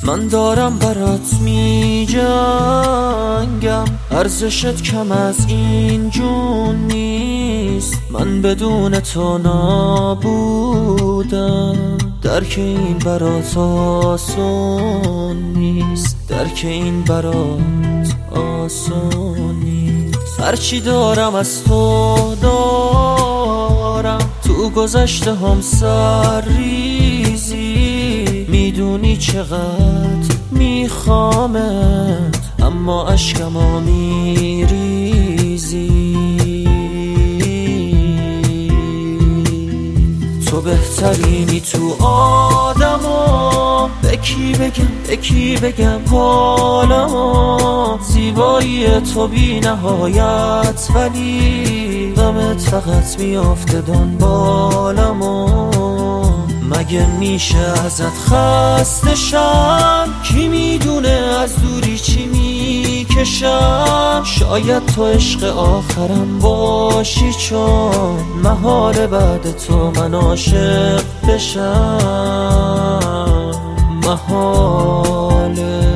من دارم برات می جنگم، ارزشت کم از این جون نیست. من بدون تو نابودم، درک این برات آسون نیست، درک این برات آسون نیست. هرچی دارم از تو دارم، تو گذشته هم سر ریزی، میدونی چقدر میخوامت اما اشکمو میریزی. تو بهترینی تو آدما، به کی بگم حالمو. زیبایی تو بی نهایت ولی غمت فقط میافته دنبالمو. مگه میشه ازت خسته شم؟ کی میدونه از دوری چی میکشم؟ شاید تو عشق آخرم باشی، چون محال بعد تو من عاشق بشم. محاله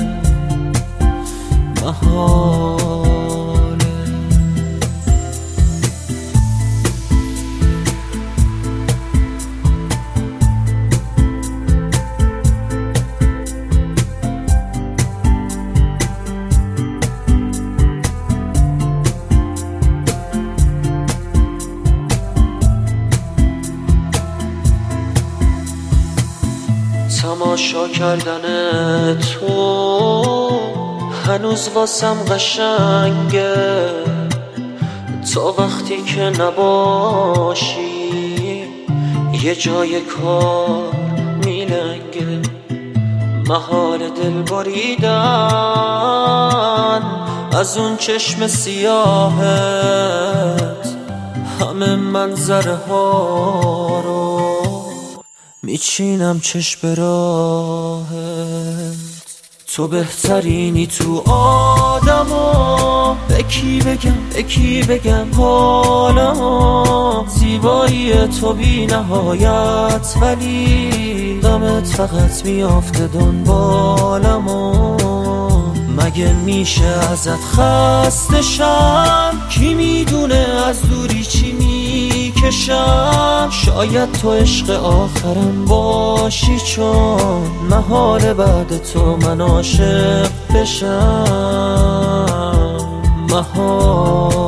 تماشا کردن تو هنوز واسم قشنگه، تا وقتی که نباشی یه جای کار میلنگه. محال دل بریدن از اون چشم سیاهت، همه منظره ها رو میچینم چشم راهت. تو بهترینی تو آدما، به کی بگم حالمو. زیبایی تو بی نهایت ولی غمت فقط میافته دنبالمو. مگه میشه ازت خسته شم؟ کی میدونه از دوری چی میکشم؟ شاید تو عشق آخرم باشی، چون محال بعد تو من عاشق بشم. محال